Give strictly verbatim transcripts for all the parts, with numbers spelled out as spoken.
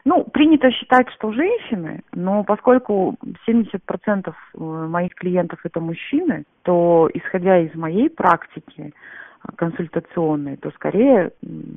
Ну, принято считать, что женщины, но поскольку семьдесят процентов моих клиентов это мужчины, то, исходя из моей практики консультационной, то скорее,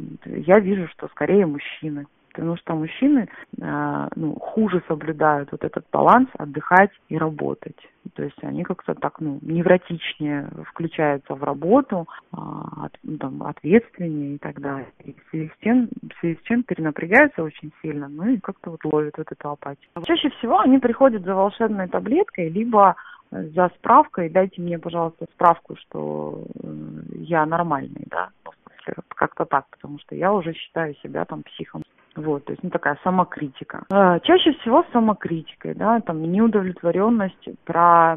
я вижу, что скорее мужчины. Потому что мужчины ну, хуже соблюдают вот этот баланс отдыхать и работать. То есть они как-то так ну, невротичнее включаются в работу, от, ну, там, ответственнее и так далее. И в связи с тем, в связи с чем перенапрягаются очень сильно, ну и как-то вот ловят вот эту апатию. Чаще всего они приходят за волшебной таблеткой, либо за справкой, дайте мне, пожалуйста, справку, что я нормальный, да, как-то так, потому что я уже считаю себя там психом. Вот, то есть, ну, такая самокритика. А, чаще всего с самокритикой, да, там, неудовлетворенность про,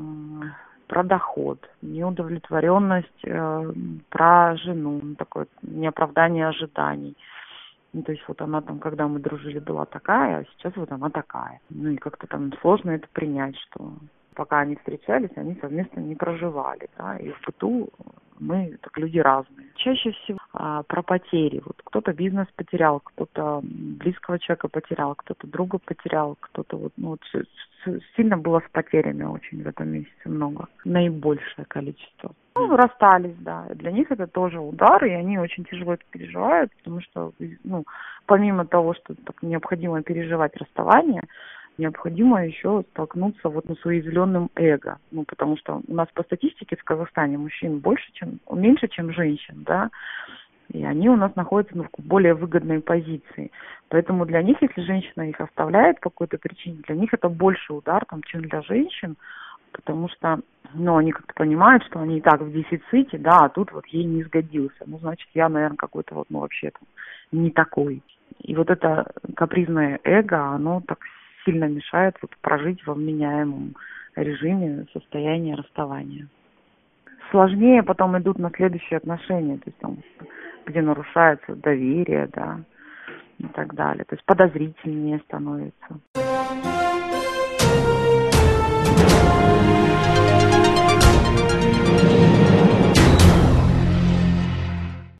про доход, неудовлетворенность э, про жену, такое неоправдание ожиданий. Ну, то есть, вот она там, когда мы дружили, была такая, а сейчас вот она такая. Ну, и как-то там сложно это принять, что пока они встречались, они совместно не проживали, да, и в быту мы так люди разные. Чаще всего а, про потери. Вот кто-то бизнес потерял, кто-то близкого человека потерял, кто-то друга потерял, кто-то вот, ну, вот сильно было с потерями очень в этом месяце много, наибольшее количество. Ну, расстались, да. Для них это тоже удар, и они очень тяжело это переживают, потому что, ну, помимо того, что так необходимо переживать расставание, необходимо еще столкнуться вот с уязвленным эго. Ну, потому что у нас по статистике в Казахстане мужчин больше, чем, меньше, чем женщин, да, и они у нас находятся ну, в более выгодной позиции. Поэтому для них, если женщина их оставляет по какой-то причине, для них это больше удар, там, чем для женщин, потому что, ну, они как-то понимают, что они и так в дефиците, да, а тут вот ей не сгодился. Ну, значит, я, наверное, какой-то вот, ну, вообще там не такой. И вот это капризное эго, оно так сильно мешает вот прожить во вменяемом режиме состояние расставания. Сложнее потом идут на следующие отношения, то есть там, где нарушается доверие, да, и так далее. То есть подозрительнее становится.